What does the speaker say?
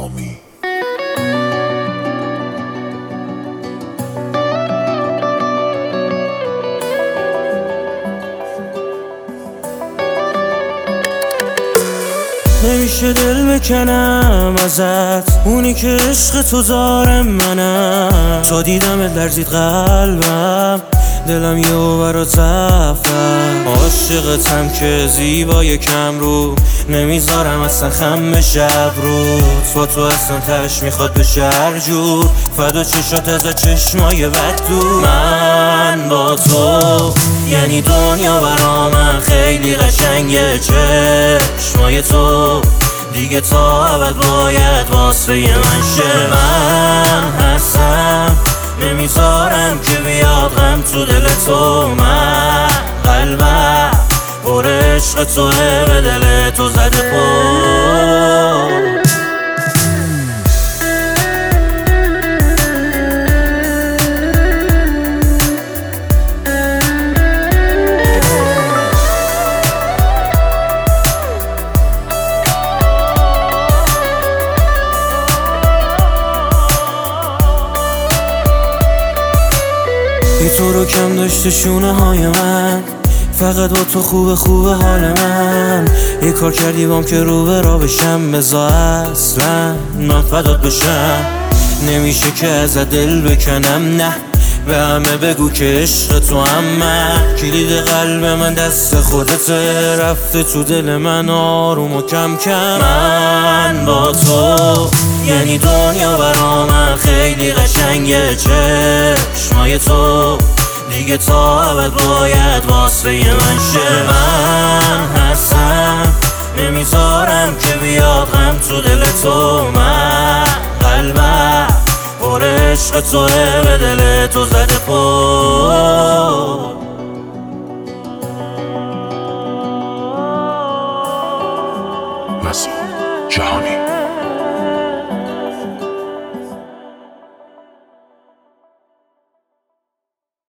جهانی. نمیشه دل بکنم ازت، اونی که عشق تو داره منم. تا دیدم لرزید قلبم، دلم یهو برات رفتم. عاشقتم که زیبای کم رو، نمیذارم اصلا خم بشه ابروت. با تو اصلا تش میخواد بشه هر جور، فدا چشات از چشمای بد دور. من با تو یعنی دنیا برا من خیلی قشنگه. چشمای تو دیگه تا ابد باید واسه من شه. من هستم نمیذارم که بیاد غم تو دل تو. من قلبم پر عشق توه، به دل تو زده پر. تو رو کم داشته شونه های من، فقط با تو خوب حال من. یه کار کردی بام که رو به را بشم، بذار اصلا من فدات بشم. نمیشه که ازت دل بکنم، نه به همه بگو که عشق تو هم من. کلید قلب من دست خودته، رفته تو دل من آروم و کم کم. من با تو یعنی دنیا برا من خیلی قشنگه. چشمای تو دیگه تا ابد باید واسه من شه. من هستم نمیذارم که بیاد غم تو دل تو. من قلبم پر عشق توه، به دل تو زده پر. مسیح جهانی.